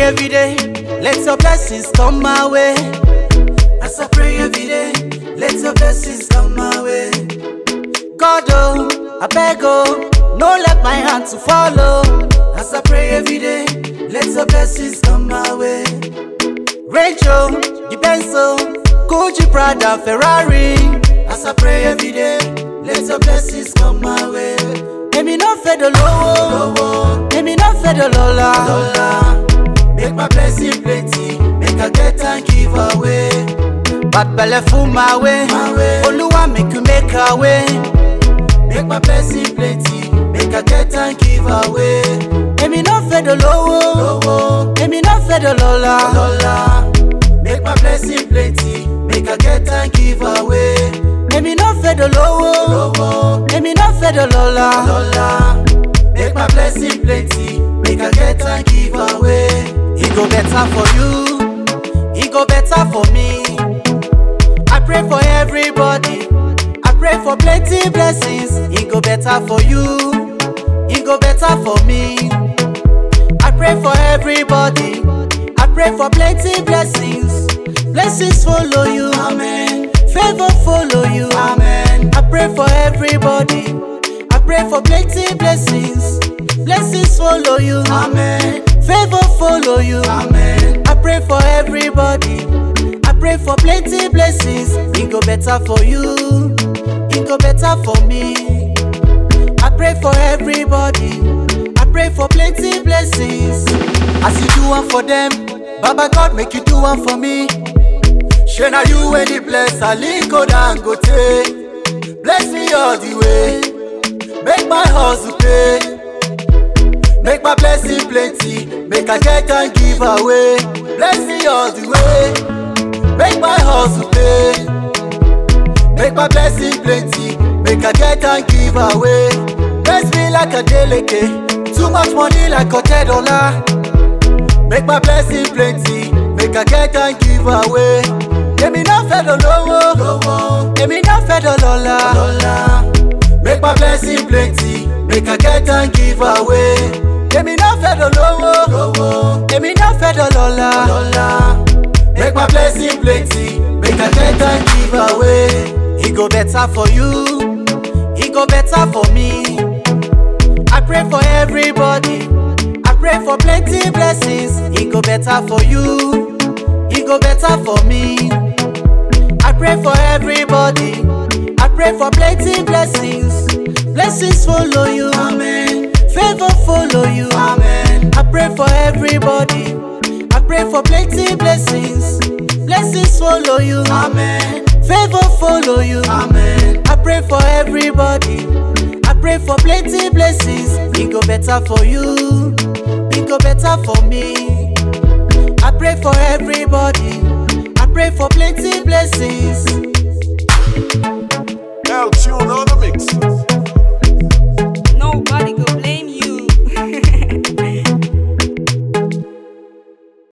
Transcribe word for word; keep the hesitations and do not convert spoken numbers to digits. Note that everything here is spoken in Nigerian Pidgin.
every day, let your blessings come my way. As I pray every day, let your blessings come my way. God oh, I beg oh, no let my hand to follow. As I pray every day, let your blessings come my way. Rachel, the Benzo, Gucci, Prada, Ferrari. As I pray every day, let your blessings come my way. Let me not fed the low, let me not fed the lola. Make my blessing plenty, make I get and give away. Bad belly full my way, Oluwa make you make a way. Make my blessing plenty, make I get and give away. Let me not fed the low, let me not fed the lola. Make my blessing plenty, make I get and give away. Let me not fed the low, let me not fed the lola. Make my blessing plenty, make I get and give away. It go better for you, it go better for me. I pray for everybody, I pray for plenty blessings. It go better for you, it go better for me. I pray for everybody, I pray for plenty blessings. Blessings follow you, amen. Favor follow you, amen. I pray for everybody, I pray for plenty blessings. Blessings follow you, amen. Favor follow you, amen. I pray for everybody, I pray for plenty blessings. It go better for you, it go better for me. I pray for everybody, I pray for plenty blessings. As you do one for them, Baba God make you do one for me. Share na you when the bless Aliko Dangote. Bless me all the way, make my hustle pay. Make my blessing plenty, make I get and give away. Bless me all the way, make my hustle pay. Make my blessing plenty, make I get and give away. Bless me like a deleke, too much money like a ten dollar. Make my blessing plenty, make I get and give away. Let me not fed the low, let me not fed the lola. Make my blessing plenty, make I get and give away. Let me not fed the low, let me not fed the lola. Make my blessing plenty, make I get and give away. It go better for you, it go better for me. I pray for everybody, I pray for plenty blessings. It go better for you, it go better for me. I pray for everybody, I pray for plenty blessings. Blessings follow you, amen. Favor follow you, amen. I pray for everybody, I pray for plenty blessings. Blessings follow you, amen. Favor follow you, amen. I pray for everybody, I pray for plenty blessings. It go better for you, it go better for me. I pray for everybody, I pray for plenty blessings.